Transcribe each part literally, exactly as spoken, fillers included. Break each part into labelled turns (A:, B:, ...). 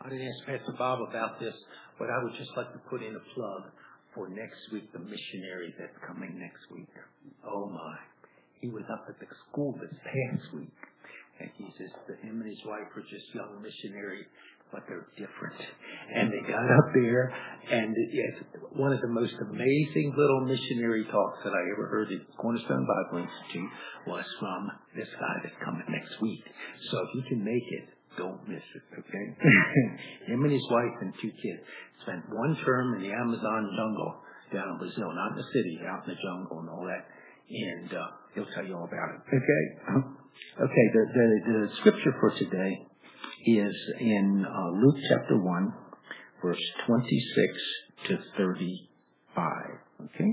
A: I didn't ask Pastor Bob about this, but I would just like to put in a plug for next week, the missionary that's coming next week. Oh my. He was up at the school this past week. And he says that him and his wife are just young missionaries, but they're different. And they got up there, and it's one of the most amazing little missionary talks that I ever heard at Cornerstone Bible Institute was from this guy that's coming next week. So if you can make it, don't miss it, okay? Him and his wife and two kids spent one term in the Amazon jungle down in Brazil, not in the city, out in the jungle and all that. And uh, he'll tell you all about it, okay? Okay, the, the, the scripture for today is in uh, Luke chapter one, verse twenty-six to thirty-five, okay?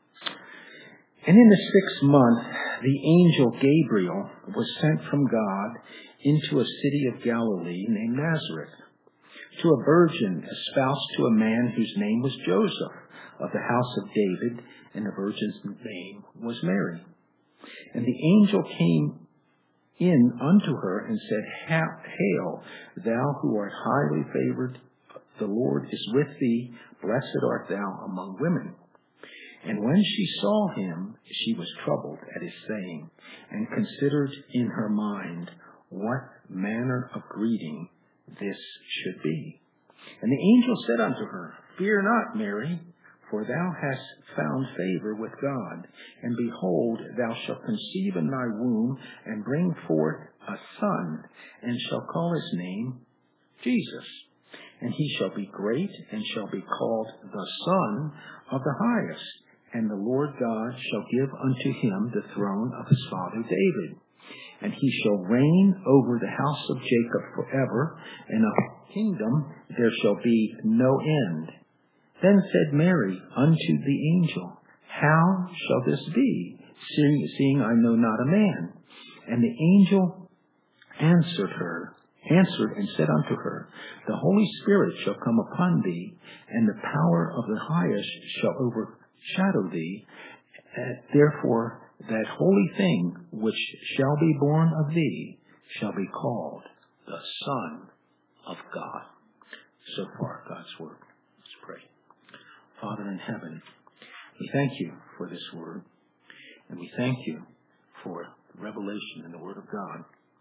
A: And in the sixth month, the angel Gabriel was sent from God into a city of Galilee named Nazareth, to a virgin espoused to a man whose name was Joseph, of the house of David, and the virgin's name was Mary. And the angel came in unto her and said, Hail, thou who art highly favored, the Lord is with thee, blessed art thou among women. And when she saw him, she was troubled at his saying, and considered in her mind what manner of greeting this should be. And the angel said unto her, Fear not, Mary, for thou hast found favor with God. And behold, thou shalt conceive in thy womb, and bring forth a son, and shall call his name Jesus. And he shall be great, and shall be called the Son of the Highest. And the Lord God shall give unto him the throne of his father David. And he shall reign over the house of Jacob forever, and of his kingdom there shall be no end. Then said Mary unto the angel, How shall this be, seeing, seeing I know not a man? And the angel answered her, answered and said unto her, The Holy Spirit shall come upon thee, and the power of the Highest shall overshadow thee. Uh, therefore, that holy thing which shall be born of thee shall be called the Son of God. So far, God's word. Let's pray. Father in heaven, we thank you for this word, and we thank you for revelation in the word of God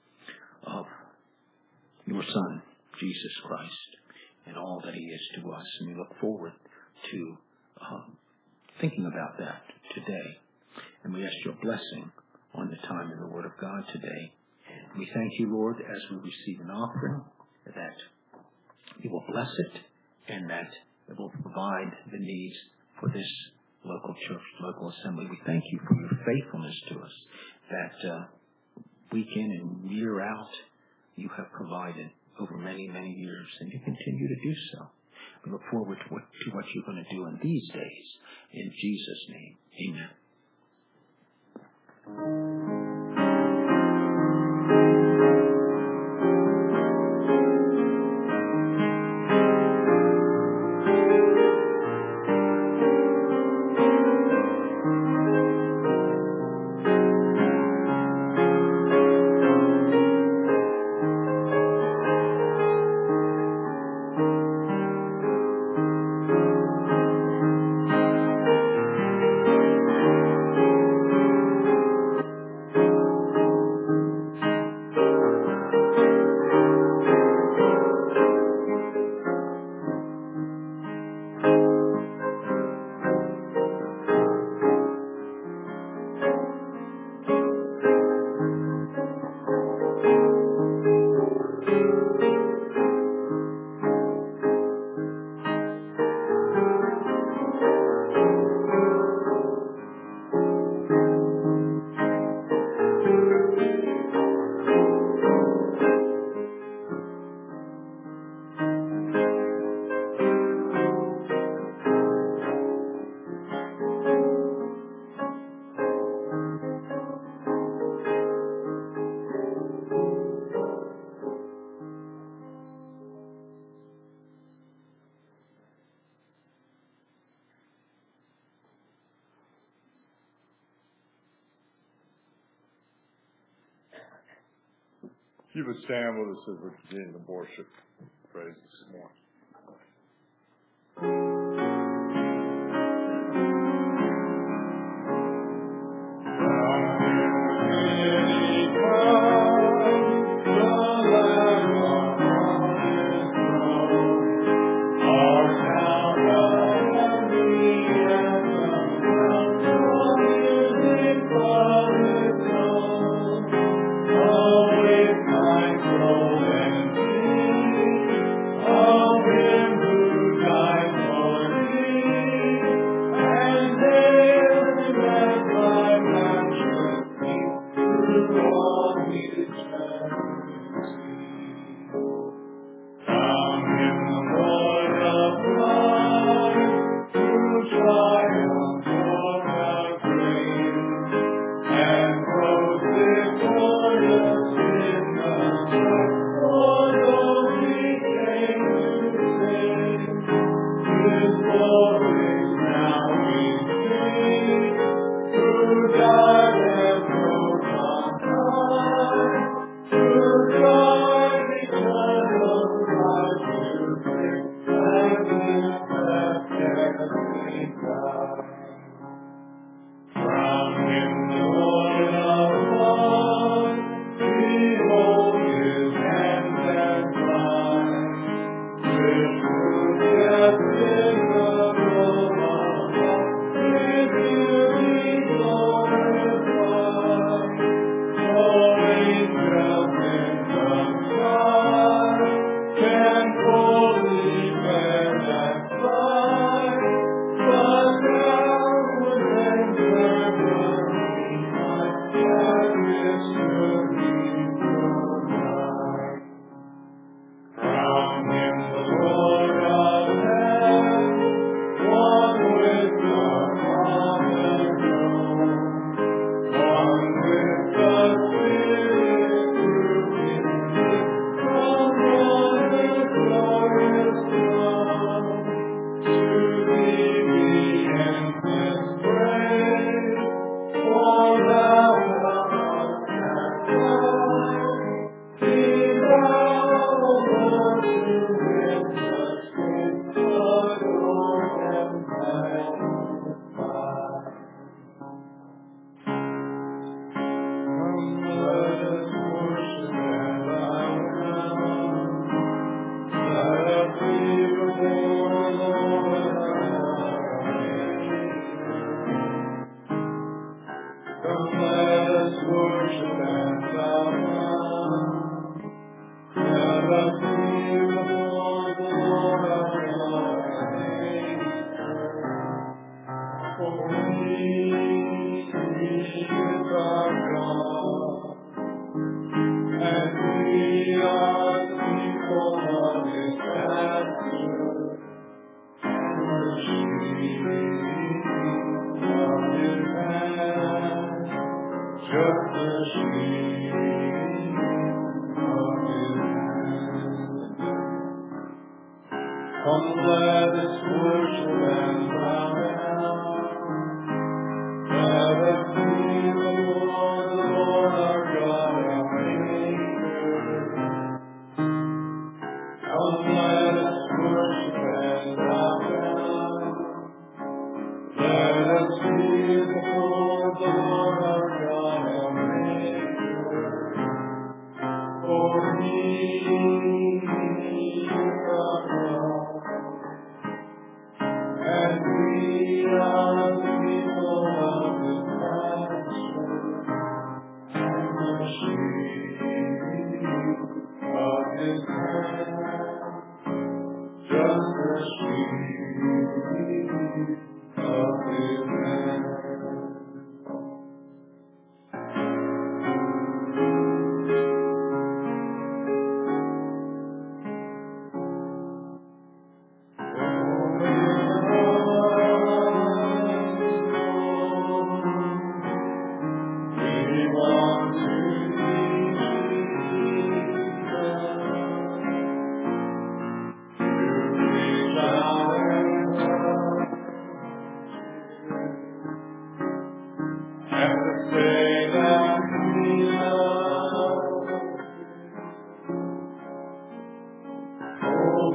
A: of your Son, Jesus Christ, and all that he is to us. And we look forward to um, thinking about that today. And we ask your blessing on the time in the word of God today. We thank you, Lord, as we receive an offering, that you will bless it, and that it will provide the needs for this local church, local assembly. We thank you for your faithfulness to us, that uh, week in and year out, you have provided over many, many years, and you continue to do so. We look forward to what, to what you're going to do in these days. In Jesus' name, amen.
B: You would stand with us as we continue to worship. praise this morning.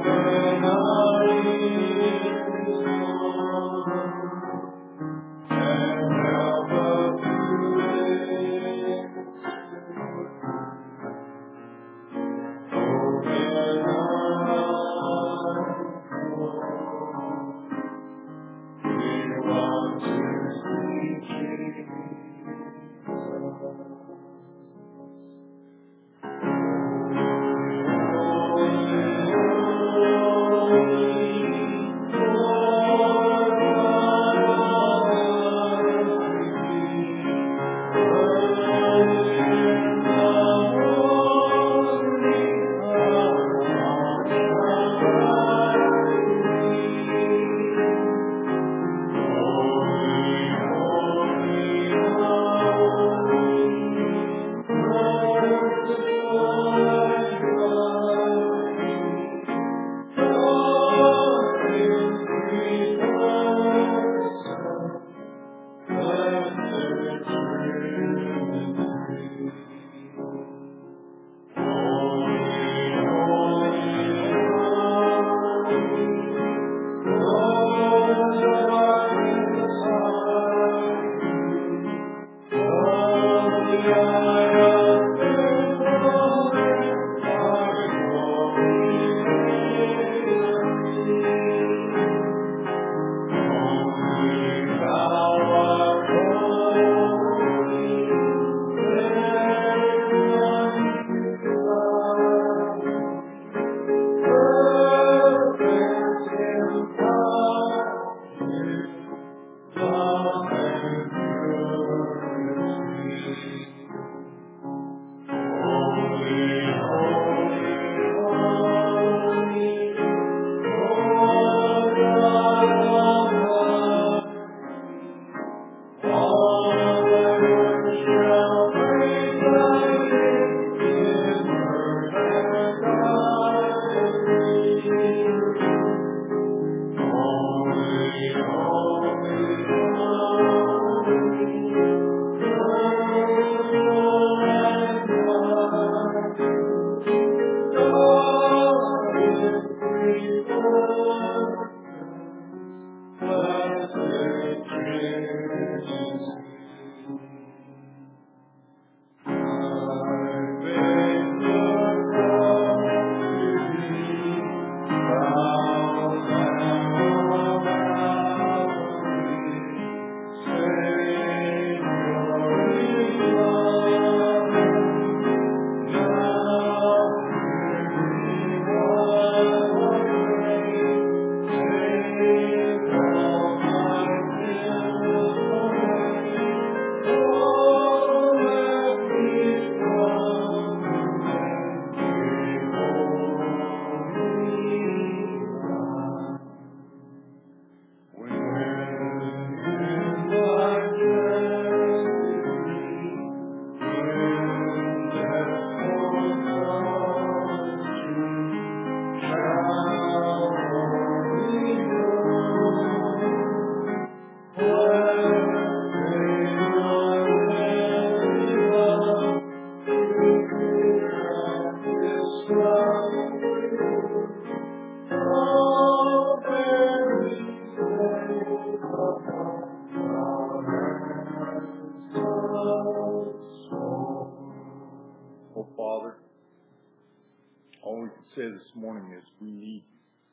B: Say this morning is we need,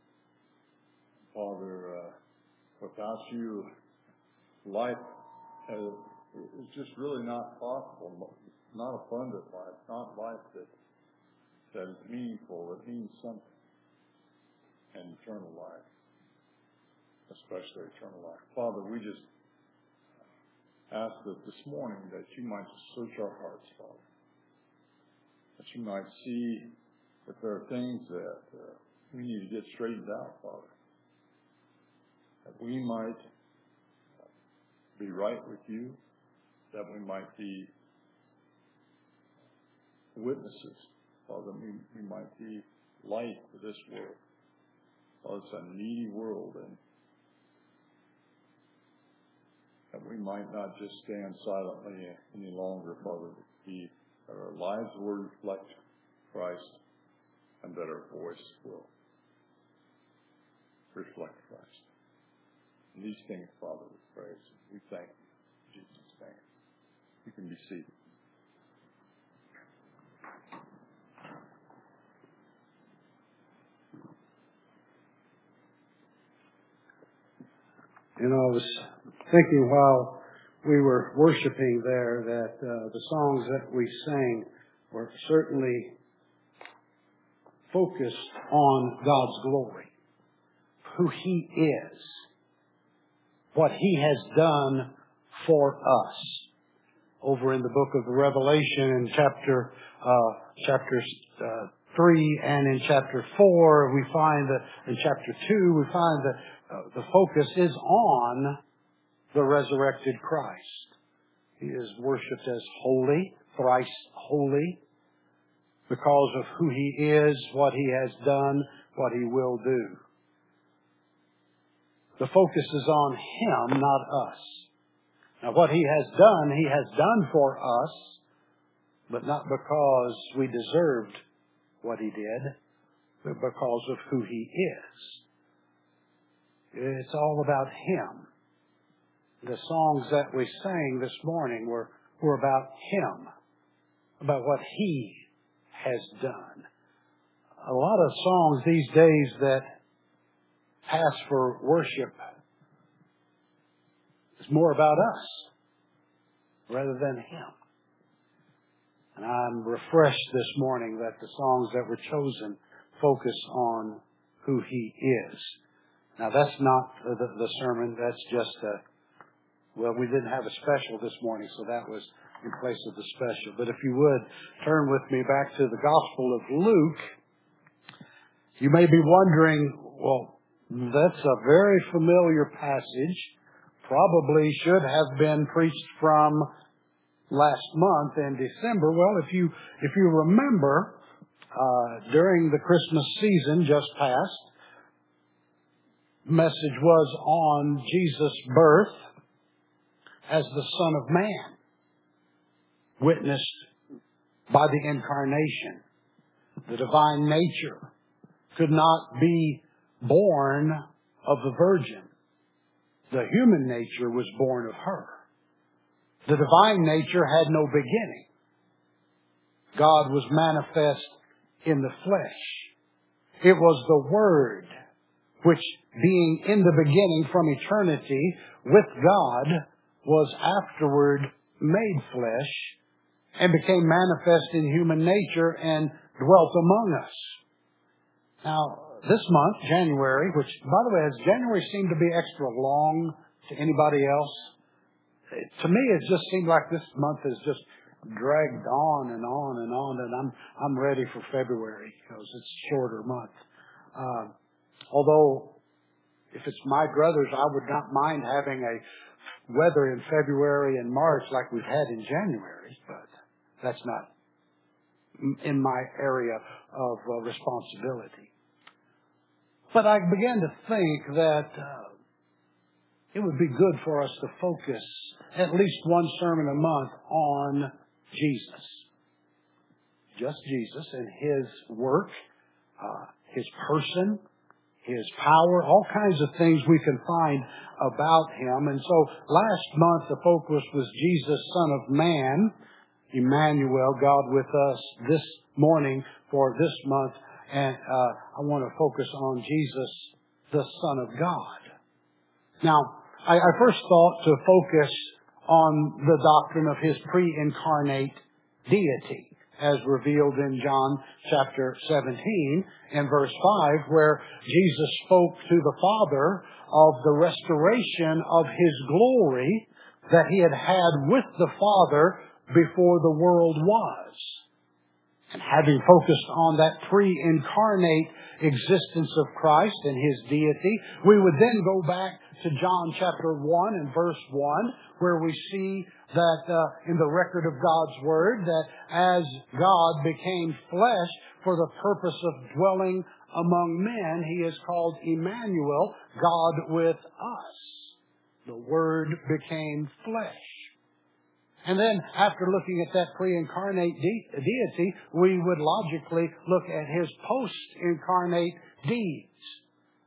B: Father, uh, without you, life uh, is just really not possible, not abundant life, not life that, that is meaningful, that means something, and eternal life, especially eternal life. Father, we just ask that this morning that you might search our hearts, Father, that you might see if there are things that uh, we need to get straightened out, Father, that we might be right with you, that we might be witnesses, Father, we, we might be light to this world. Father, it's a needy world, and that we might not just stand silently any longer, Father, that we, that our lives will reflect Christ, and that our voice will reflect Christ. And these things, Father, we praise. We thank you in Jesus' name. You can be seated.
C: You know, I was thinking while we were worshiping there that uh, the songs that we sang were certainly focused on God's glory, who He is, what He has done for us. Over in the book of Revelation in chapter uh, chapters uh, three and in chapter four, we find that in chapter two we find that uh, the focus is on the resurrected Christ. He is worshipped as holy, thrice holy, because of who He is, what He has done, what He will do. The focus is on Him, not us. Now, what He has done, He has done for us, but not because we deserved what He did, but because of who He is. It's all about Him. The songs that we sang this morning were, were about Him, about what He has done. A lot of songs these days that pass for worship is more about us rather than Him. And I'm refreshed this morning that the songs that were chosen focus on who He is. Now, that's not the, the sermon. That's just a, well, we didn't have a special this morning, so that was in place of the special. But if you would, turn with me back to the Gospel of Luke. You may be wondering, well, that's a very familiar passage. Probably should have been preached from last month in December. Well, if you if you remember, uh, during the Christmas season just passed, the message was on Jesus' birth as the Son of Man, witnessed by the incarnation. The divine nature could not be born of the Virgin. The human nature was born of her. The divine nature had no beginning. God was manifest in the flesh. It was the Word which, being in the beginning from eternity with God, was afterward made flesh and became manifest in human nature and dwelt among us. Now, this month, January, which, by the way, has January seemed to be extra long to anybody else? To me, it just seemed like this month has just dragged on and on and on, and I'm I'm ready for February because it's a shorter month. Uh, although, if it's my druthers, I would not mind having a weather in February and March like we've had in January, but that's not in my area of uh, responsibility. But I began to think that uh, it would be good for us to focus at least one sermon a month on Jesus. Just Jesus and His work, uh, His person, His power, all kinds of things we can find about Him. And so last month the focus was Jesus, Son of Man, Emmanuel, God with us. This morning for this month, and uh, I want to focus on Jesus, the Son of God. Now, I, I first thought to focus on the doctrine of His pre-incarnate deity, as revealed in John chapter seventeen and verse five, where Jesus spoke to the Father of the restoration of His glory that He had had with the Father before the world was. And having focused on that pre-incarnate existence of Christ and His deity, we would then go back to John chapter one and verse one, where we see that uh, in the record of God's Word, that as God became flesh for the purpose of dwelling among men, He is called Emmanuel, God with us. The Word became flesh. And then, after looking at that pre-incarnate de- deity, we would logically look at His post-incarnate deeds.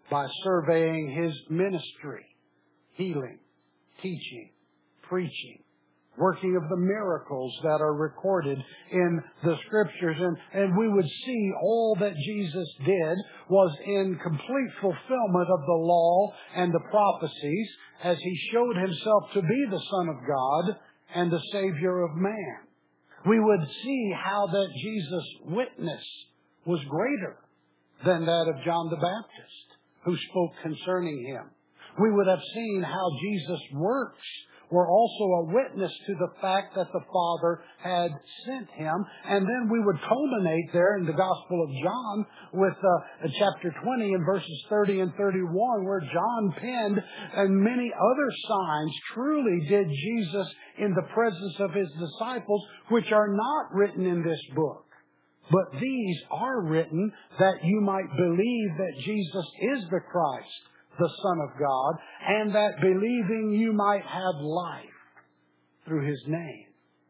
C: by surveying His ministry, healing, teaching, preaching, working of the miracles that are recorded in the Scriptures. And, and we would see all that Jesus did was in complete fulfillment of the law and the prophecies as He showed Himself to be the Son of God and the Savior of man. We would see how that Jesus' witness was greater than that of John the Baptist, who spoke concerning Him. We would have seen how Jesus' works were also a witness to the fact that the Father had sent Him. And then we would culminate there in the Gospel of John with uh, chapter twenty and verses thirty and thirty-one, where John penned, and many other signs truly did Jesus in the presence of His disciples, which are not written in this book. But these are written that you might believe that Jesus is the Christ, the Son of God, and that believing you might have life through His name.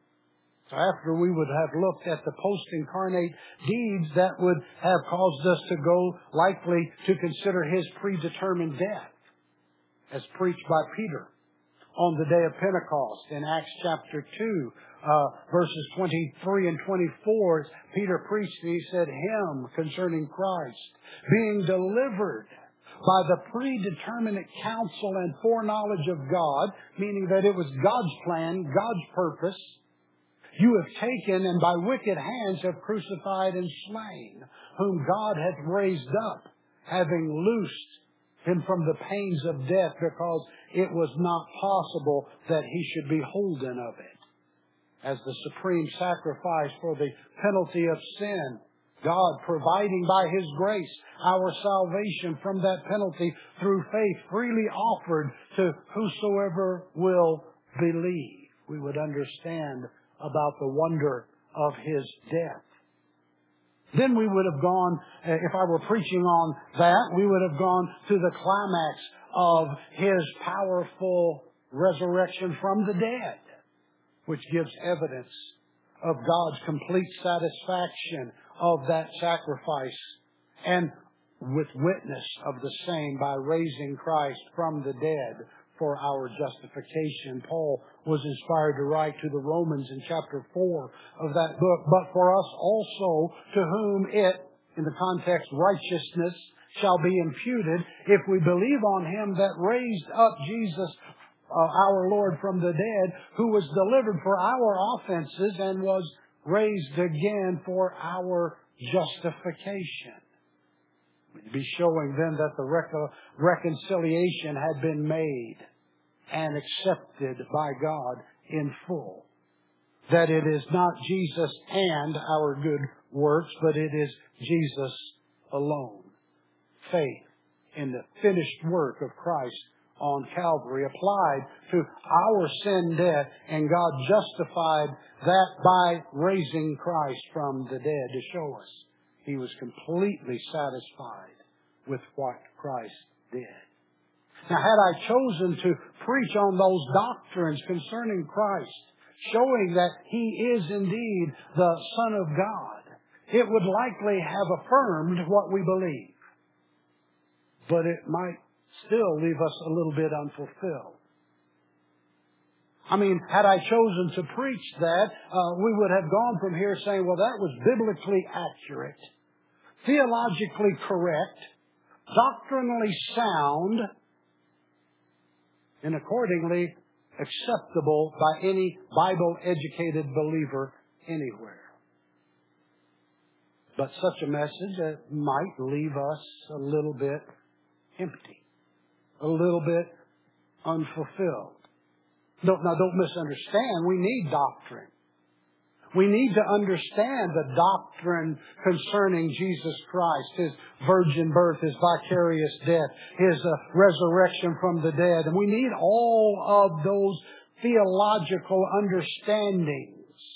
C: So after we would have looked at the post-incarnate deeds that would have caused us to go likely to consider His predetermined death, as preached by Peter on the day of Pentecost in Acts chapter two, uh, verses twenty-three and twenty-four, Peter preached and he said, Him concerning Christ, being delivered by the predeterminate counsel and foreknowledge of God, meaning that it was God's plan, God's purpose, you have taken and by wicked hands have crucified and slain, whom God hath raised up, having loosed Him from the pains of death, because it was not possible that He should be holden of it. As the supreme sacrifice for the penalty of sin, God providing by His grace our salvation from that penalty through faith freely offered to whosoever will believe. We would understand about the wonder of His death. Then we would have gone, if I were preaching on that, we would have gone to the climax of His powerful resurrection from the dead, which gives evidence of God's complete satisfaction of that sacrifice, and with witness of the same by raising Christ from the dead for our justification. Paul was inspired to write to the Romans in chapter four of that book, but for us also, to whom it, in the context righteousness, shall be imputed, if we believe on Him that raised up Jesus, uh, our Lord, from the dead, who was delivered for our offenses and was raised again for our justification. We'd be showing then that the recon- reconciliation had been made and accepted by God in full. That it is not Jesus and our good works, but it is Jesus alone. Faith in the finished work of Christ on Calvary applied to our sin debt, and God justified that by raising Christ from the dead to show us He was completely satisfied with what Christ did. Now, had I chosen to preach on those doctrines concerning Christ, showing that He is indeed the Son of God, it would likely have affirmed what we believe. But it might still leave us a little bit unfulfilled. I mean, had I chosen to preach that, uh, we would have gone from here saying, well, that was biblically accurate, theologically correct, doctrinally sound, and accordingly acceptable by any Bible-educated believer anywhere. But such a message uh, might leave us a little bit empty, a little bit unfulfilled. Don't, now, don't misunderstand. We need doctrine. We need to understand the doctrine concerning Jesus Christ, His virgin birth, His vicarious death, His uh, resurrection from the dead. And we need all of those theological understandings.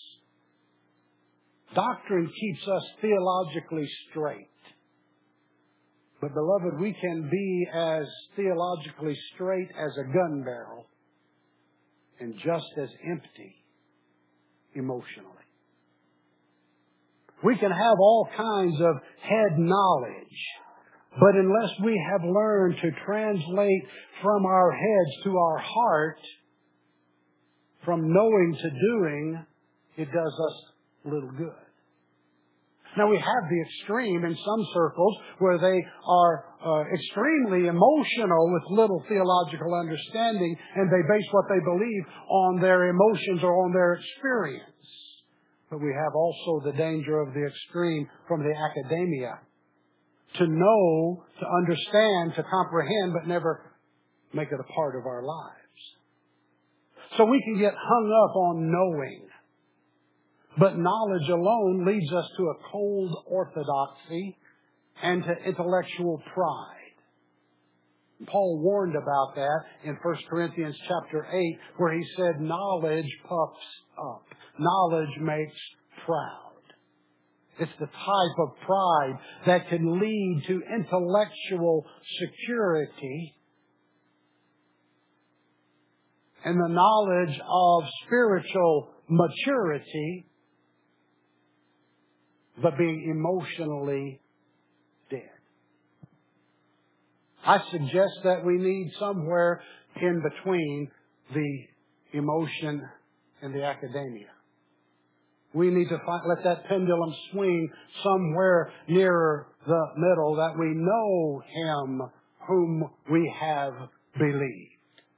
C: Doctrine keeps us theologically straight. But, beloved, we can be as theologically straight as a gun barrel and just as empty emotionally. We can have all kinds of head knowledge, But unless we have learned to translate from our heads to our heart, from knowing to doing, it does us little good. Now, we have the extreme in some circles where they are uh, extremely emotional with little theological understanding, and they base what they believe on their emotions or on their experience. But we have also the danger of the extreme from the academia. To know, to understand, to comprehend, but never make it a part of our lives. So we can get hung up on knowing. But knowledge alone leads us to a cold orthodoxy and to intellectual pride. Paul warned about that in First Corinthians chapter eight, where he said, knowledge puffs up. Knowledge makes proud. It's the type of pride that can lead to intellectual security and the knowledge of spiritual maturity, but being emotionally dead. I suggest that we need somewhere in between the emotion and the academia. We need to find, let that pendulum swing somewhere nearer the middle, that we know Him whom we have believed.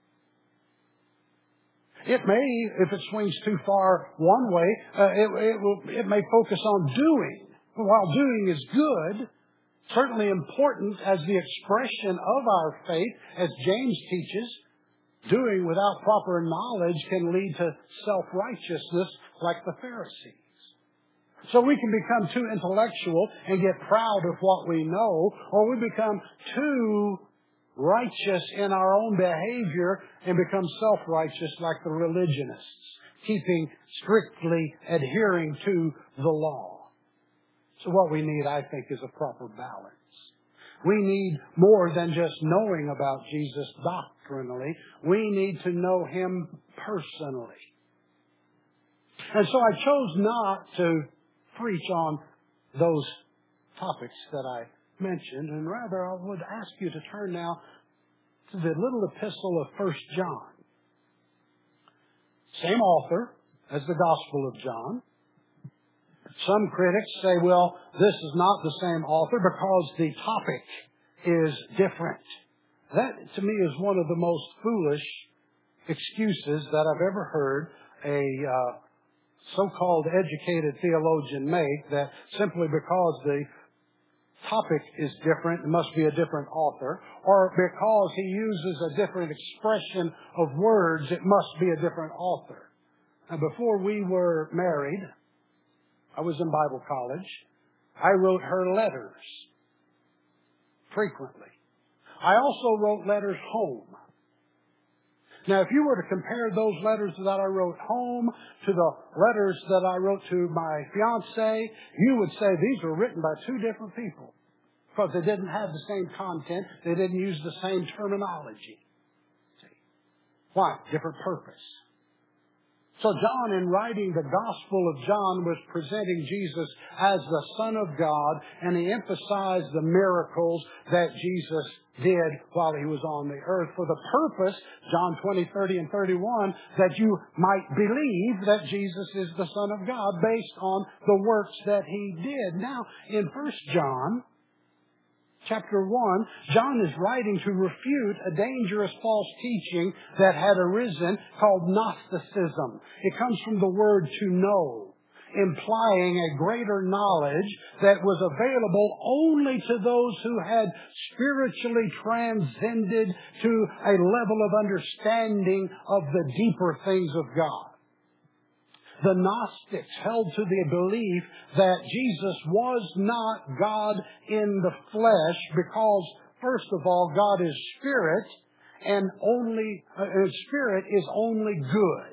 C: It may, if it swings too far one way, uh, it, it, will, it may focus on doing. While doing is good, certainly important as the expression of our faith, as James teaches, doing without proper knowledge can lead to self-righteousness like the Pharisees. So we can become too intellectual and get proud of what we know, or we become too righteous in our own behavior and become self-righteous like the religionists, keeping strictly adhering to the law. So what we need, I think, is a proper balance. We need more than just knowing about Jesus doctrinally. We need to know Him personally. And so I chose not to preach on those topics that I mentioned, and rather I would ask you to turn now to the little epistle of First John. Same author as the Gospel of John. Some critics say, well, this is not the same author because the topic is different. That, to me, is one of the most foolish excuses that I've ever heard a uh, so-called educated theologian make, that simply because the topic is different, it must be a different author, or because he uses a different expression of words, it must be a different author. Now, before we were married, I was in Bible college. I wrote her letters frequently. I also wrote letters home. Now, if you were to compare those letters that I wrote home to the letters that I wrote to my fiancée, you would say these were written by two different people because they didn't have the same content. They didn't use the same terminology. See? Why? Different purpose. So John, in writing the Gospel of John, was presenting Jesus as the Son of God, and he emphasized the miracles that Jesus did while he was on the earth for the purpose, John twenty, thirty, and thirty-one, that you might believe that Jesus is the Son of God based on the works that he did. Now, in First John, chapter one, John is writing to refute a dangerous false teaching that had arisen called Gnosticism. It comes from the word to know, implying a greater knowledge that was available only to those who had spiritually transcended to a level of understanding of the deeper things of God. The Gnostics held to the belief that Jesus was not God in the flesh because, first of all, God is spirit, and only uh, spirit is only good.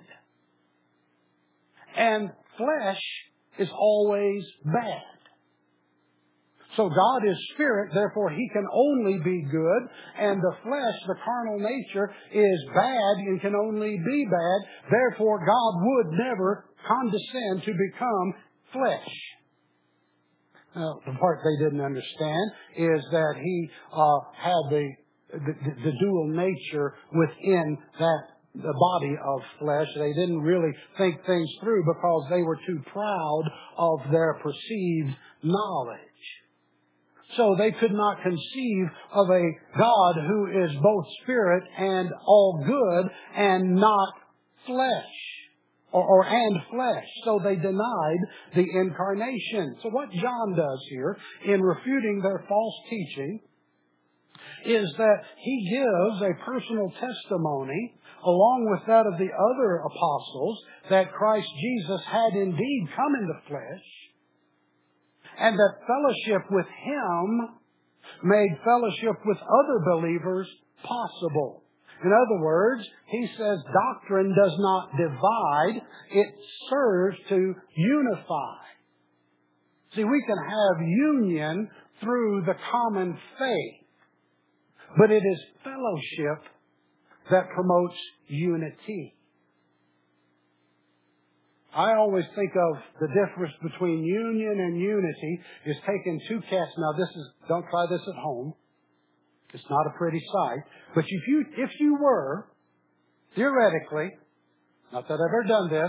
C: And flesh is always bad. So God is spirit, therefore He can only be good, and the flesh, the carnal nature, is bad and can only be bad. Therefore God would never condescend to become flesh. Now, the part they didn't understand is that he uh, had the, the the dual nature within that the body of flesh. They didn't really think things through because they were too proud of their perceived knowledge. So they could not conceive of a God who is both spirit and all good and not flesh. Or, or and flesh. So they denied the incarnation. So what John does here in refuting their false teaching is that he gives a personal testimony along with that of the other apostles that Christ Jesus had indeed come in the flesh and that fellowship with Him made fellowship with other believers possible. In other words, he says doctrine does not divide, it serves to unify. See, we can have union through the common faith, but it is fellowship that promotes unity. I always think of the difference between union and unity is taking two cats. Now this is, don't try this at home. It's not a pretty sight. But if you, if you were, theoretically, not that I've ever done this,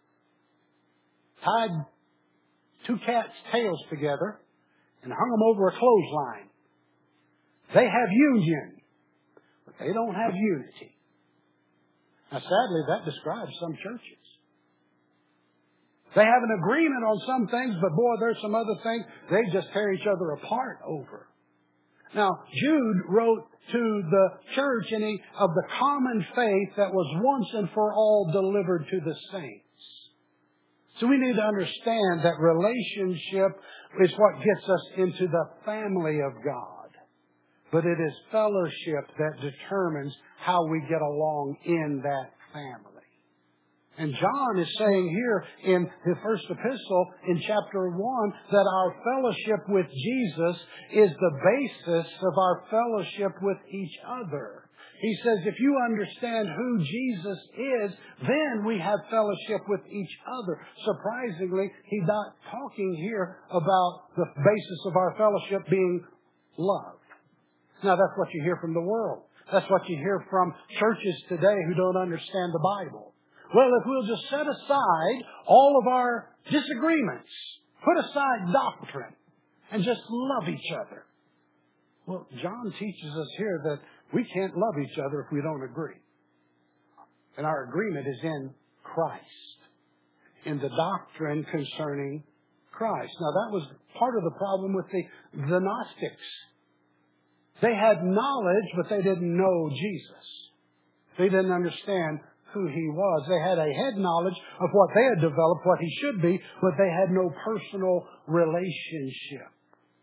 C: tied two cats' tails together and hung them over a clothesline, they have union, but they don't have unity. Now, sadly, that describes some churches. They have an agreement on some things, but boy, there's some other things they just tear each other apart over. Now, Jude wrote to the church in a, of the common faith that was once and for all delivered to the saints. So we need to understand that relationship is what gets us into the family of God. But it is fellowship that determines how we get along in that family. And John is saying here in the first epistle in chapter one that our fellowship with Jesus is the basis of our fellowship with each other. He says if you understand who Jesus is, then we have fellowship with each other. Surprisingly, he's not talking here about the basis of our fellowship being love. Now that's what you hear from the world. That's what you hear from churches today who don't understand the Bible. Well, if we'll just set aside all of our disagreements, put aside doctrine, and just love each other. Well, John teaches us here that we can't love each other if we don't agree. And our agreement is in Christ, in the doctrine concerning Christ. Now, that was part of the problem with the, the Gnostics. They had knowledge, but they didn't know Jesus. They didn't understand who He was. They had a head knowledge of what they had developed, what He should be, but they had no personal relationship.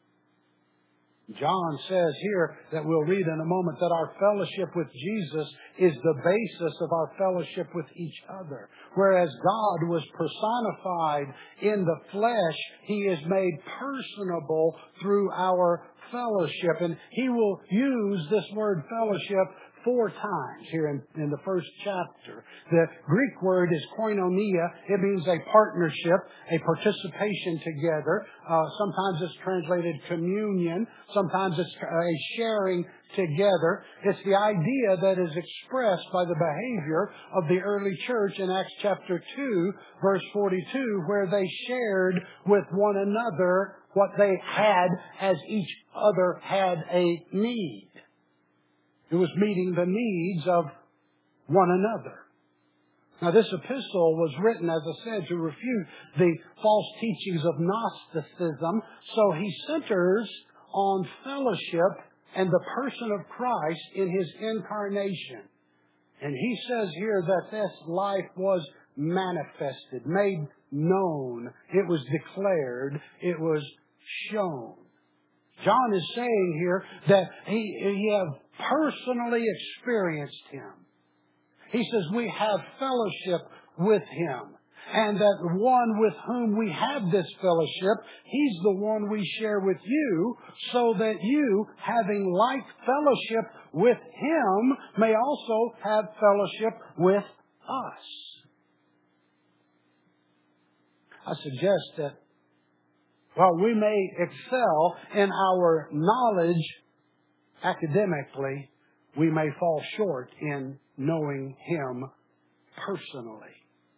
C: John says here that we'll read in a moment that our fellowship with Jesus is the basis of our fellowship with each other. Whereas God was personified in the flesh, He is made personable through our fellowship. And He will use this word fellowship four times here in, in the first chapter. The Greek word is koinonia. It means a partnership, a participation together. Uh, sometimes it's translated communion. Sometimes it's a sharing together. It's the idea that is expressed by the behavior of the early church in Acts chapter two, verse forty-two, where they shared with one another what they had as each other had a need. It was meeting the needs of one another. Now, this epistle was written, as I said, to refute the false teachings of Gnosticism. So he centers on fellowship and the person of Christ in His incarnation. And he says here that this life was manifested, made known. It was declared. It was shown. John is saying here that he, he have personally experienced Him. He says we have fellowship with Him. And that one with whom we have this fellowship, He's the one we share with you, so that you, having like fellowship with Him, may also have fellowship with us. I suggest that While we may excel in our knowledge academically, we may fall short in knowing Him personally.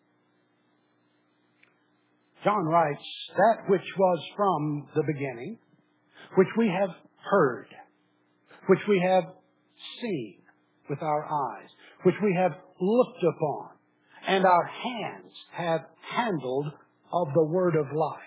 C: John writes, that which was from the beginning, which we have heard, which we have seen with our eyes, which we have looked upon, and our hands have handled of the word of life.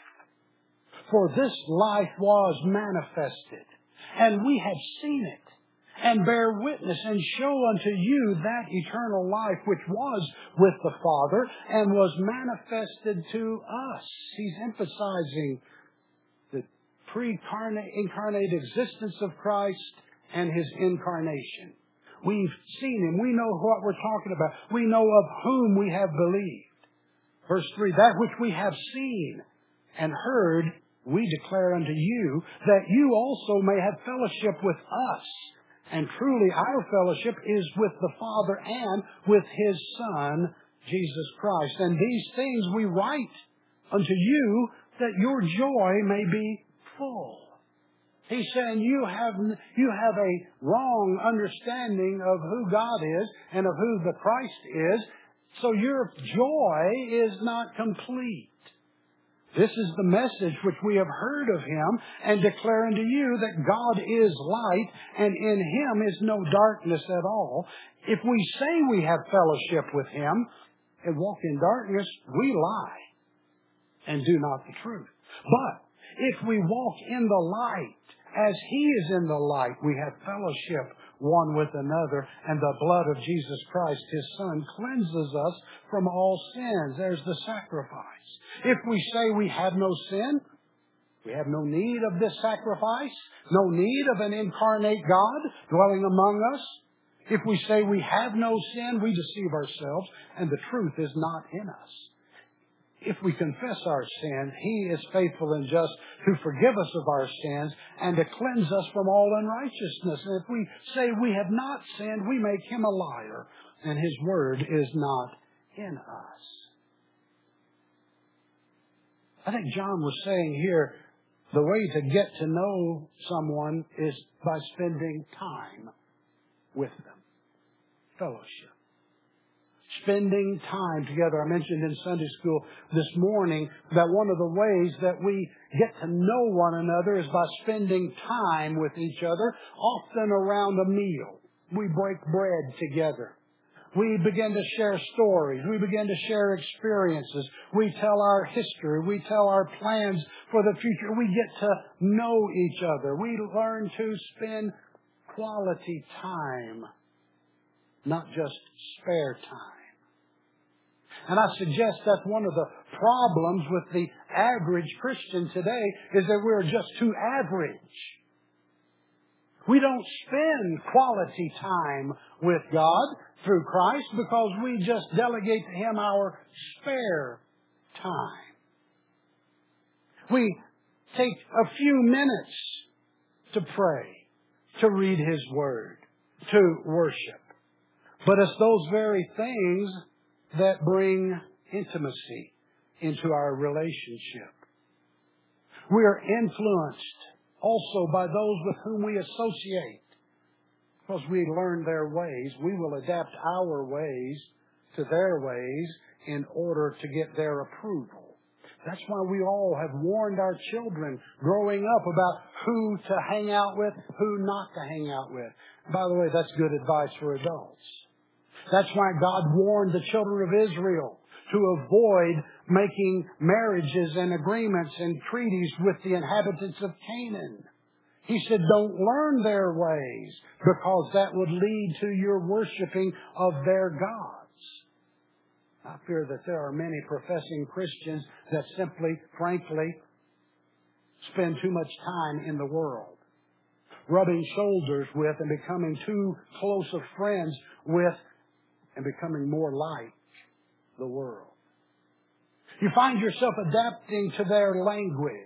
C: For this life was manifested, and we have seen it, and bear witness, and show unto you that eternal life which was with the Father, and was manifested to us. He's emphasizing the pre-incarnate existence of Christ and His incarnation. We've seen Him. We know what we're talking about. We know of whom we have believed. Verse three, that which we have seen and heard, we declare unto you, that you also may have fellowship with us. And truly our fellowship is with the Father and with His Son, Jesus Christ. And these things we write unto you, that your joy may be full. He's saying you have, you have a wrong understanding of who God is and of who the Christ is, so your joy is not complete. This is the message which we have heard of Him, and declare unto you that God is light, and in Him is no darkness at all. If we say we have fellowship with Him and walk in darkness, we lie and do not the truth. But if we walk in the light, as He is in the light, we have fellowship one with another, and the blood of Jesus Christ, His Son, cleanses us from all sins. There's the sacrifice. If we say we have no sin, we have no need of this sacrifice, no need of an incarnate God dwelling among us. If we say we have no sin, we deceive ourselves, and the truth is not in us. If we confess our sins, He is faithful and just to forgive us of our sins and to cleanse us from all unrighteousness. And if we say we have not sinned, we make Him a liar, and His word is not in us. I think John was saying here, the way to get to know someone is by spending time with them. Fellowship. Spending time together. I mentioned in Sunday school this morning that one of the ways that we get to know one another is by spending time with each other, often around a meal. We break bread together. We begin to share stories. We begin to share experiences. We tell our history. We tell our plans for the future. We get to know each other. We learn to spend quality time, not just spare time. And I suggest that's one of the problems with the average Christian today, is that we're just too average. We don't spend quality time with God through Christ because we just delegate to Him our spare time. We take a few minutes to pray, to read His Word, to worship. But it's those very things that bring intimacy into our relationship. We are influenced also by those with whom we associate. Because we learn their ways, we will adapt our ways to their ways in order to get their approval. That's why we all have warned our children growing up about who to hang out with, who not to hang out with. By the way, that's good advice for adults. That's why God warned the children of Israel to avoid making marriages and agreements and treaties with the inhabitants of Canaan. He said, don't learn their ways, because that would lead to your worshiping of their gods. I fear that there are many professing Christians that simply, frankly, spend too much time in the world, rubbing shoulders with and becoming too close of friends with and becoming more like the world. You find yourself adapting to their language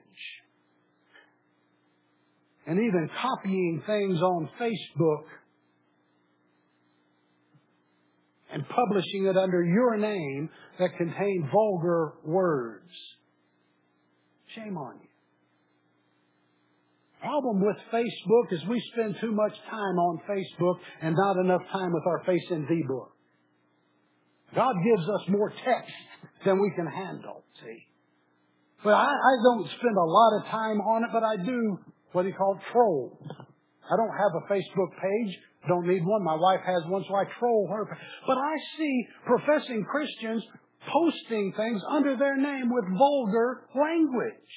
C: and even copying things on Facebook and publishing it under your name that contain vulgar words. Shame on you. Problem with Facebook is we spend too much time on Facebook and not enough time with our face in the book. God gives us more text than we can handle, see. But I, I don't spend a lot of time on it, but I do what he called trolls. I don't have a Facebook page. Don't need one. My wife has one, so I troll her. But I see professing Christians posting things under their name with vulgar language.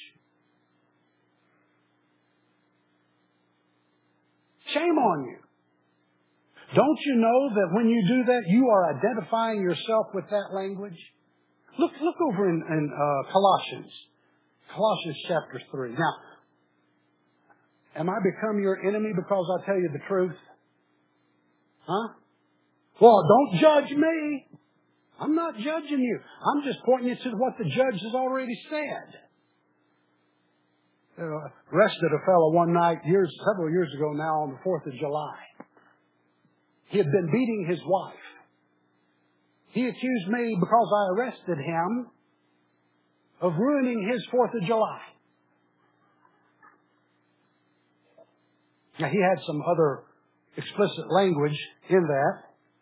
C: Shame on you. Don't you know that when you do that, you are identifying yourself with that language? Look, look over in, in uh, Colossians. Colossians chapter three. Now, am I become your enemy because I tell you the truth? Huh? Well, don't judge me. I'm not judging you. I'm just pointing you to what the judge has already said. Uh, arrested a fellow one night, years, several years ago now, on the fourth of July. He had been beating his wife. He accused me, because I arrested him, of ruining his fourth of July. Now, he had some other explicit language in that.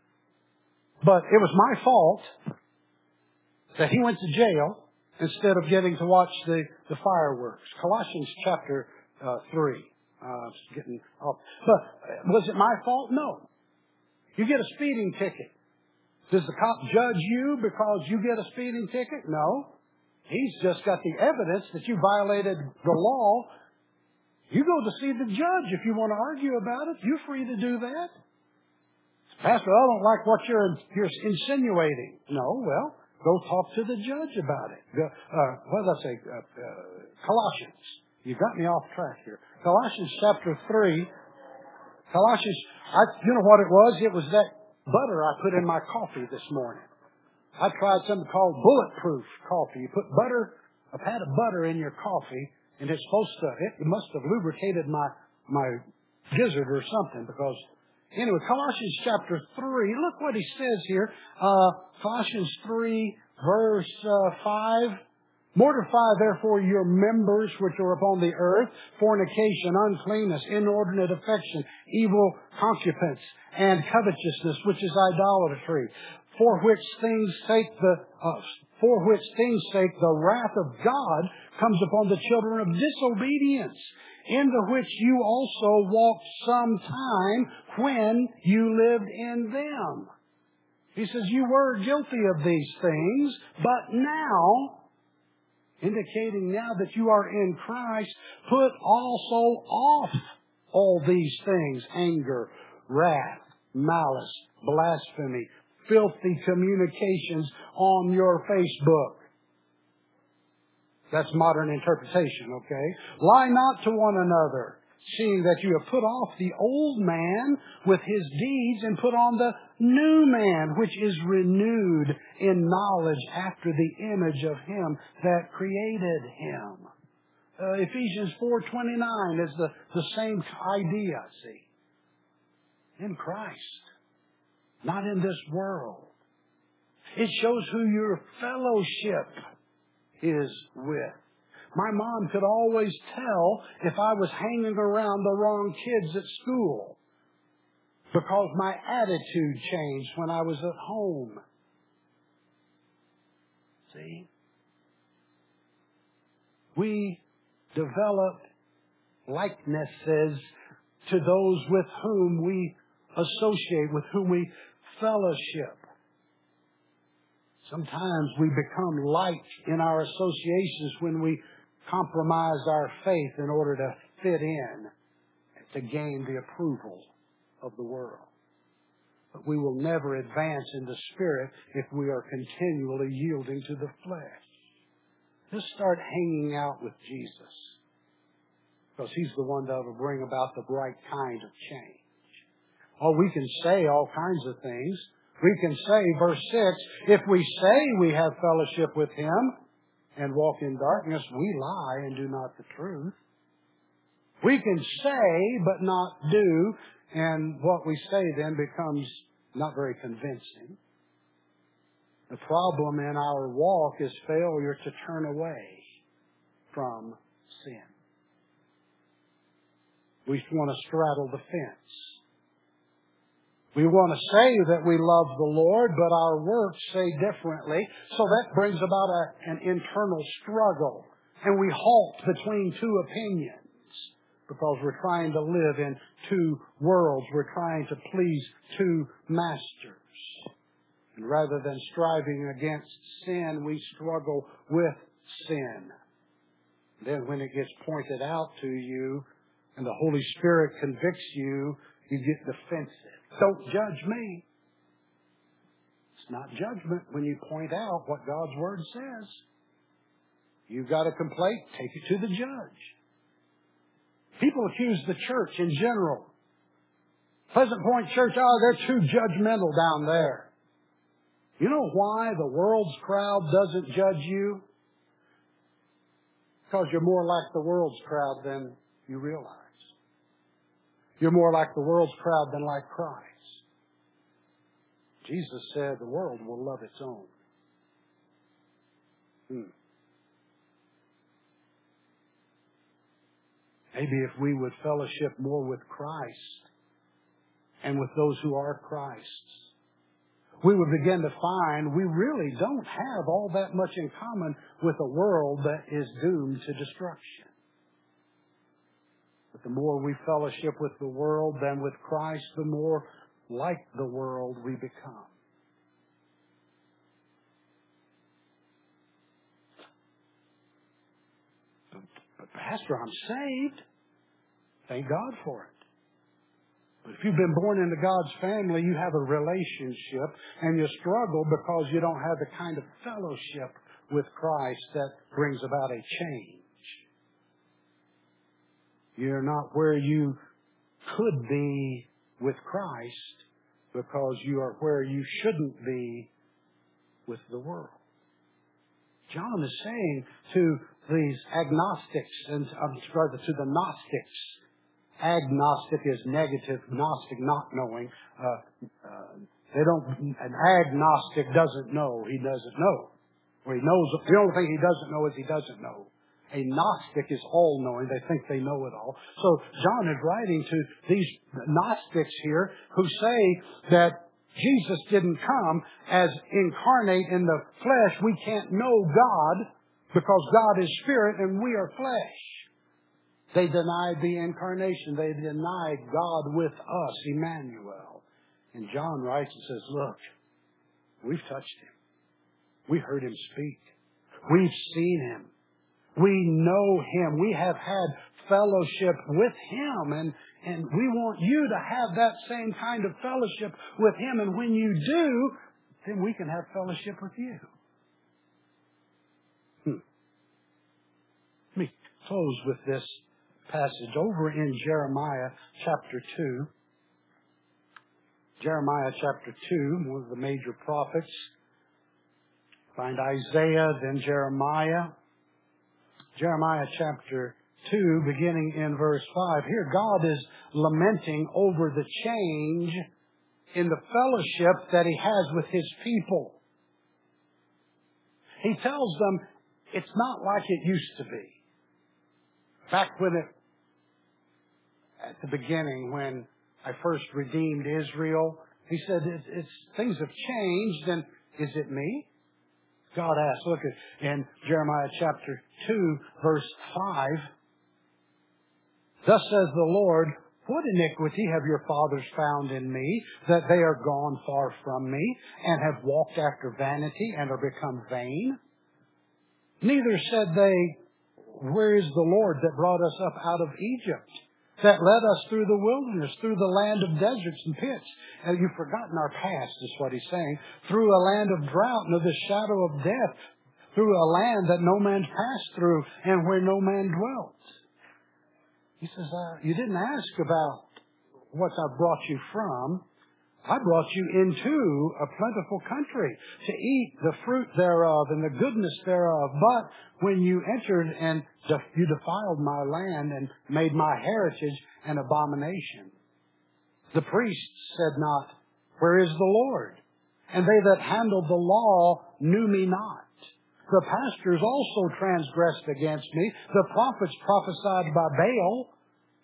C: But it was my fault that he went to jail instead of getting to watch the, the fireworks. Colossians chapter uh, three. Uh, getting off. But was it my fault? No. You get a speeding ticket. Does the cop judge you because you get a speeding ticket? No. He's just got the evidence that you violated the law. You go to see the judge if you want to argue about it. You're free to do that. Pastor, I don't like what you're, you're insinuating. No, well, go talk to the judge about it. Go, uh, what did I say? Uh, uh, Colossians. You got me off track here. Colossians chapter three. Colossians, I, you know what it was? It was that butter I put in my coffee this morning. I tried something called bulletproof coffee. You put butter, a pat of butter in your coffee, and it's supposed to, it must have lubricated my, my gizzard or something, because anyway, Colossians chapter three, look what he says here. Uh, Colossians three, verse uh, five. Mortify therefore your members which are upon the earth, fornication, uncleanness, inordinate affection, evil concubines, and covetousness, which is idolatry, for which things sake the uh, for which things sake the wrath of God comes upon the children of disobedience, into which you also walked some time when you lived in them. He says you were guilty of these things, but now, indicating now that you are in Christ, put also off all these things: anger, wrath, malice, blasphemy, filthy communications on your Facebook. That's modern interpretation, okay? Lie not to one another, seeing that you have put off the old man with his deeds and put on the new man, which is renewed in knowledge after the image of him that created him. Uh, Ephesians four twenty-nine is the, the same idea, see. In Christ, not in this world. It shows who your fellowship is with. My mom could always tell if I was hanging around the wrong kids at school, because my attitude changed when I was at home. See? We develop likenesses to those with whom we associate, with whom we fellowship. Sometimes we become like in our associations when we compromise our faith in order to fit in, to gain the approval of the world. But we will never advance in the Spirit if we are continually yielding to the flesh. Just start hanging out with Jesus, because He's the one that will bring about the right kind of change. Oh, we can say all kinds of things. We can say, verse six, if we say we have fellowship with Him and walk in darkness, we lie and do not the truth. We can say but not do, and what we say then becomes not very convincing. The problem in our walk is failure to turn away from sin. We want to straddle the fence. We want to say that we love the Lord, but our works say differently. So that brings about a, an internal struggle. And we halt between two opinions because we're trying to live in two worlds. We're trying to please two masters. And rather than striving against sin, we struggle with sin. Then when it gets pointed out to you and the Holy Spirit convicts you, you get defensive. Don't judge me. It's not judgment when you point out what God's Word says. You've got a complaint, take it to the judge. People accuse the church in general. Pleasant Point Church, oh, they're too judgmental down there. You know why the world's crowd doesn't judge you? Because you're more like the world's crowd than you realize. You're more like the world's crowd than like Christ. Jesus said the world will love its own. Hmm. Maybe if we would fellowship more with Christ and with those who are Christ's, we would begin to find we really don't have all that much in common with a world that is doomed to destruction. But the more we fellowship with the world than with Christ, the more like the world we become. But, but Pastor, I'm saved. Thank God for it. But if you've been born into God's family, you have a relationship, and you struggle because you don't have the kind of fellowship with Christ that brings about a change. You're not where you could be with Christ because you are where you shouldn't be with the world. John is saying to these agnostics, and um, rather to the Gnostics, agnostic is negative, Gnostic not knowing. Uh, uh, they don't. An agnostic doesn't know. He doesn't know. Or he knows. The only thing he doesn't know is he doesn't know. A Gnostic is all-knowing. They think they know it all. So John is writing to these Gnostics here who say that Jesus didn't come as incarnate in the flesh. We can't know God because God is spirit and we are flesh. They denied the incarnation. They denied God with us, Emmanuel. And John writes and says, look, we've touched Him. We heard Him speak. We've seen Him. We know Him. We have had fellowship with Him. And, and we want you to have that same kind of fellowship with Him. And when you do, then we can have fellowship with you. Hmm. Let me close with this passage over in Jeremiah chapter two. Jeremiah chapter two, one of the major prophets. Find Isaiah, then Jeremiah. Jeremiah chapter two, beginning in verse five. Here God is lamenting over the change in the fellowship that He has with His people. He tells them it's not like it used to be. Back when it, at the beginning, when I first redeemed Israel, He said, it's, it's, things have changed, and is it me? God asked, look at in Jeremiah chapter two, verse five. Thus says the Lord, what iniquity have your fathers found in me, that they are gone far from me, and have walked after vanity, and are become vain? Neither said they, where is the Lord that brought us up out of Egypt, that led us through the wilderness, through the land of deserts and pits? And you've forgotten our past, is what He's saying. Through a land of drought and of the shadow of death, through a land that no man passed through, and where no man dwelt. He says, uh, you didn't ask about what I brought you from. I brought you into a plentiful country to eat the fruit thereof and the goodness thereof. But when you entered and def- you defiled my land and made my heritage an abomination. The priests said not, where is the Lord? And they that handled the law knew me not. The pastors also transgressed against me. The prophets prophesied by Baal.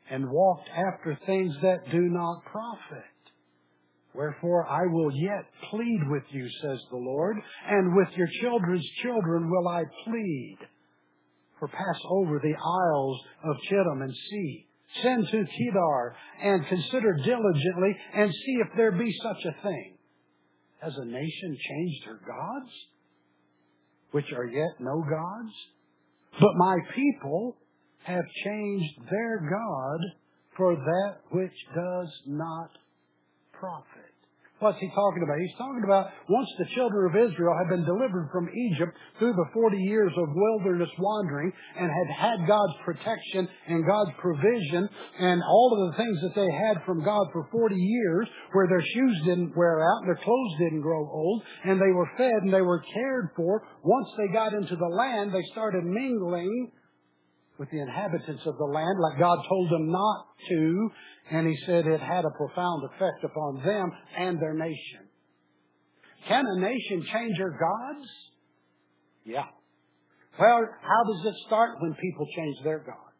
C: and walked after things that do not profit. Wherefore I will yet plead with you, says the Lord, and with your children's children will I plead. For pass over the isles of Chittim and see. Send to Kedar and consider diligently and see if there be such a thing. Has a nation changed her gods, which are yet no gods? But my people have changed their God for that which does not profit. What's he talking about? He's talking about once the children of Israel had been delivered from Egypt through the forty years of wilderness wandering and had had God's protection and God's provision and all of the things that they had from God for forty years, where their shoes didn't wear out, their clothes didn't grow old, and they were fed and they were cared for. Once they got into the land, they started mingling with the inhabitants of the land like God told them not to. And he said it had a profound effect upon them and their nation. Can a nation change her gods? Yeah. Well, how does it start when people change their God?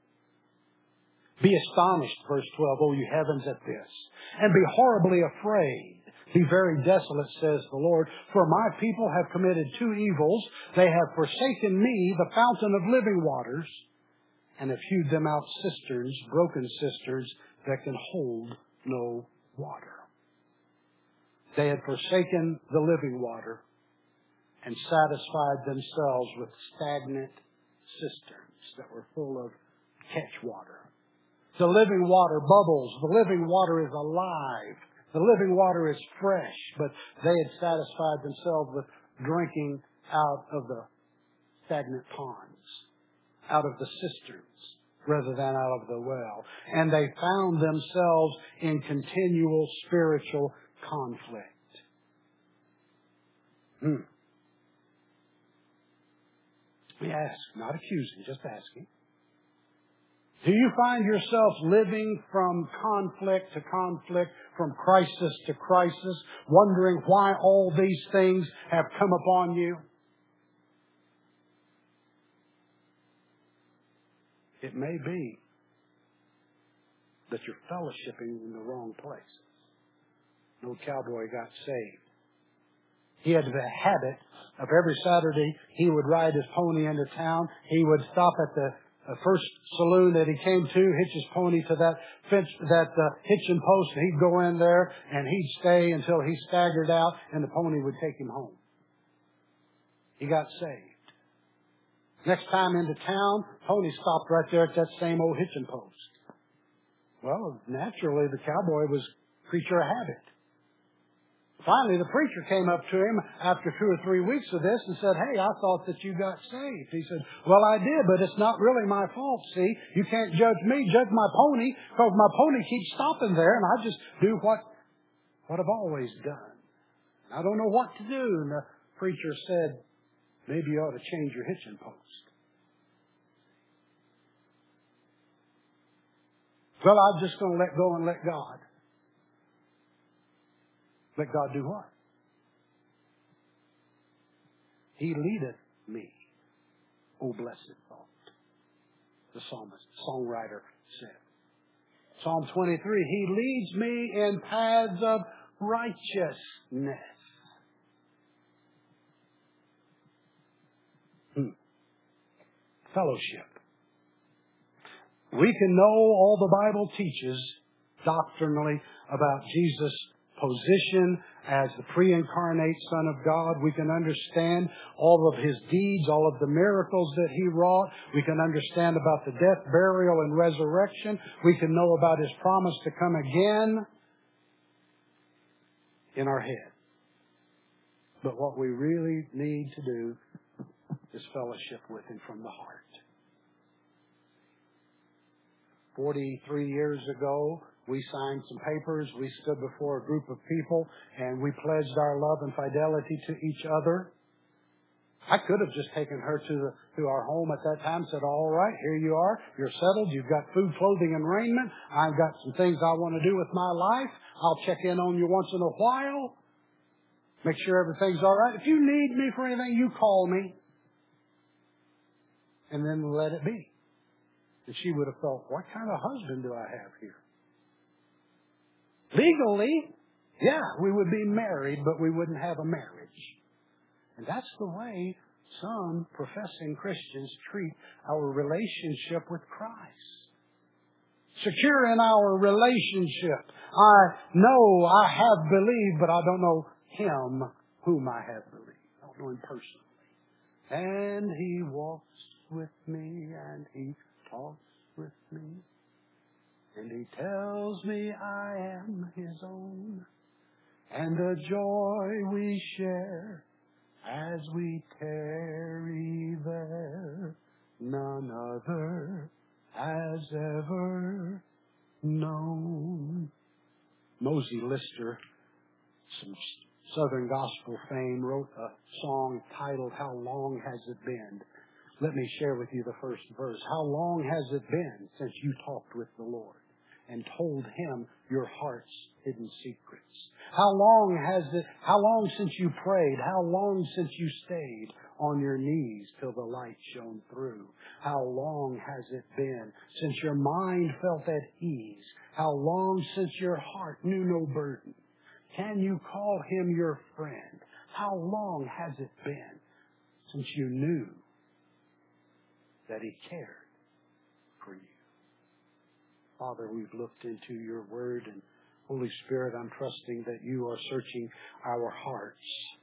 C: Be astonished, verse twelve, O you heavens, at this, and be horribly afraid. Be very desolate, says the Lord, for my people have committed two evils. They have forsaken me, the fountain of living waters, and have hewed them out cisterns, broken cisterns, that can hold no water. They had forsaken the living water and satisfied themselves with stagnant cisterns that were full of catch water. The living water bubbles. The living water is alive. The living water is fresh, but they had satisfied themselves with drinking out of the stagnant ponds, out of the cisterns, rather than out of the well. And they found themselves in continual spiritual conflict. Hmm. We ask, not accusing, just asking. Do you find yourself living from conflict to conflict, from crisis to crisis, wondering why all these things have come upon you? It may be that you're fellowshipping in the wrong place. No cowboy got saved. He had the habit of every Saturday he would ride his pony into town. He would stop at the uh, first saloon that he came to, hitch his pony to that fence, that uh, hitching post, and he'd go in there and he'd stay until he staggered out, and the pony would take him home. He got saved. Next time into town, pony stopped right there at that same old hitching post. Well, naturally, the cowboy was a creature of habit. Finally, the preacher came up to him after two or three weeks of this and said, hey, I thought that you got saved. He said, well, I did, but it's not really my fault, see. You can't judge me, judge my pony, because my pony keeps stopping there, and I just do what, what I've always done. I don't know what to do. And the preacher said, maybe you ought to change your hitching post. Well, I'm just going to let go and let God. Let God do what? He leadeth me, O blessed thought, the psalmist, songwriter said. Psalm twenty-three, He leads me in paths of righteousness. Hmm. Fellowship. We can know all the Bible teaches doctrinally about Jesus' position as the pre-incarnate Son of God. We can understand all of His deeds, all of the miracles that He wrought. We can understand about the death, burial, and resurrection. We can know about His promise to come again in our head. But what we really need to do is fellowship with Him from the heart. Forty-three years ago, we signed some papers. We stood before a group of people, and we pledged our love and fidelity to each other. I could have just taken her to the to our home at that time and said, all right, here you are. You're settled. You've got food, clothing, and raiment. I've got some things I want to do with my life. I'll check in on you once in a while. Make sure everything's all right. If you need me for anything, you call me. And then let it be. And she would have thought, what kind of husband do I have here? Legally, yeah, we would be married, but we wouldn't have a marriage. And that's the way some professing Christians treat our relationship with Christ. Secure in our relationship. I know I have believed, but I don't know Him whom I have believed. I don't know Him personally. And He walks with me, and He talks with me, and He tells me I am His own, and the joy we share as we tarry there, none other has ever known. Mosey Lister, some Southern gospel fame, wrote a song titled, How Long Has It Been? Let me share with you the first verse. How long has it been since you talked with the Lord and told Him your heart's hidden secrets? How long has it, how long since you prayed? How long since you stayed on your knees till the light shone through? How long has it been since your mind felt at ease? How long since your heart knew no burden? Can you call Him your friend? How long has it been since you knew that He cared for you? Father, we've looked into your word, and Holy Spirit, I'm trusting that you are searching our hearts,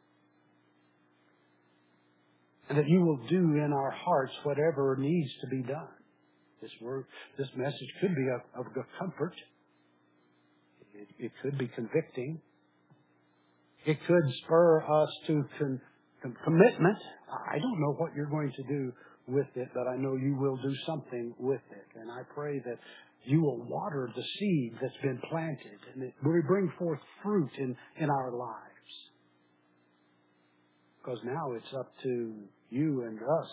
C: and that you will do in our hearts whatever needs to be done. This word, this message could be of, of comfort. It, it could be convicting. It could spur us to con, con, commitment. I don't know what you're going to do with it, but I know you will do something with it. And I pray that you will water the seed that's been planted, and it will bring forth fruit in, in our lives. Because now it's up to you and us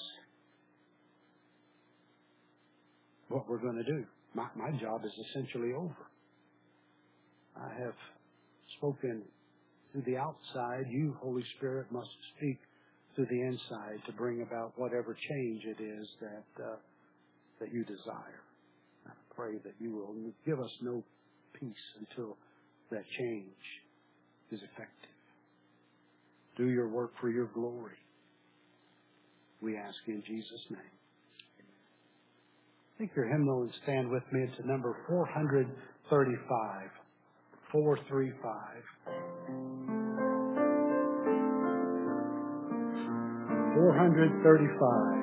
C: what we're going to do. My, my job is essentially over. I have spoken to the outside. You, Holy Spirit, must speak to the inside to bring about whatever change it is that uh, that you desire. I pray that you will give us no peace until that change is effective. Do your work for your glory. We ask in Jesus' name. Take your hymnal and stand with me to number four thirty-five. four thirty-five. four thirty-five.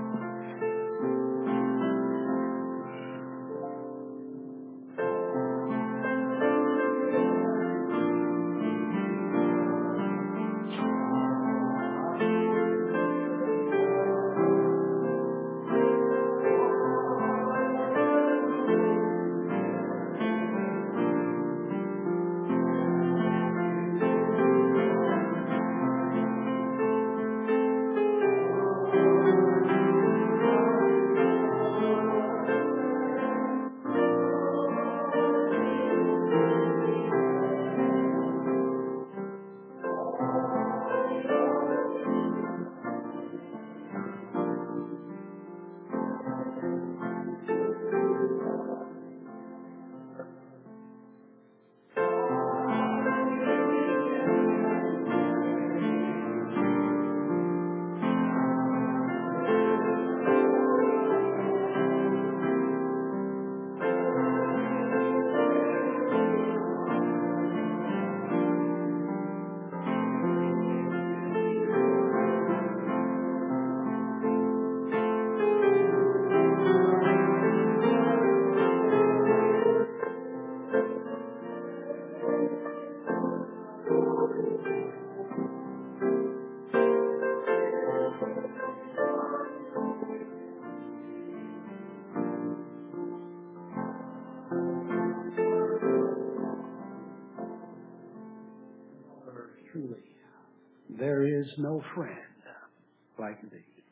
C: Truly, there is no friend like thee.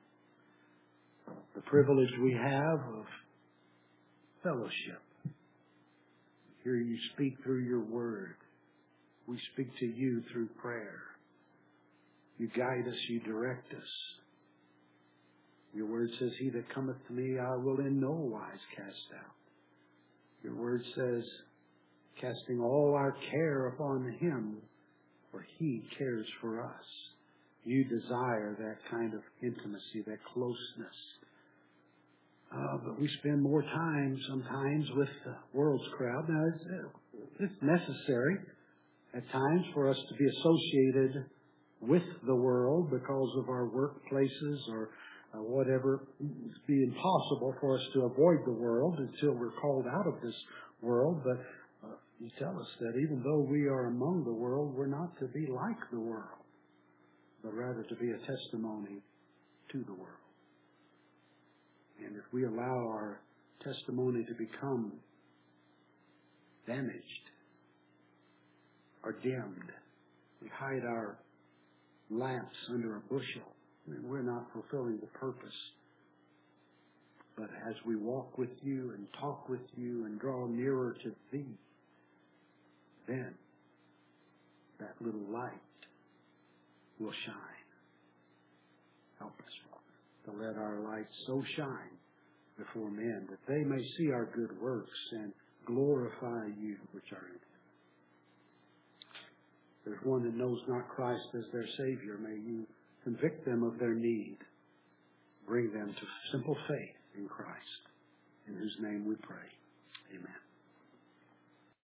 C: The privilege we have of fellowship. Hear you speak through your word. We speak to you through prayer. You guide us, you direct us. Your word says, he that cometh to me I will in no wise cast out. Your word says, casting all our care upon him, for he cares for us. You desire that kind of intimacy, that closeness. Uh, but we spend more time sometimes with the world's crowd. Now, it's, it's necessary at times for us to be associated with the world because of our workplaces or uh, whatever. It's be impossible for us to avoid the world until we're called out of this world. But uh, you tell us that even though we are among the world, we're not to be like the world, but rather to be a testimony to the world. And if we allow our testimony to become damaged or dimmed, we hide our lamps under a bushel, and we're not fulfilling the purpose. But as we walk with you and talk with you and draw nearer to thee, then that little light will shine. Help us, Father, to let our light so shine before men that they may see our good works and glorify you which are in heaven. If there's one that knows not Christ as their Savior, may you convict them of their need. Bring them to simple faith in Christ, in whose name we pray. Amen.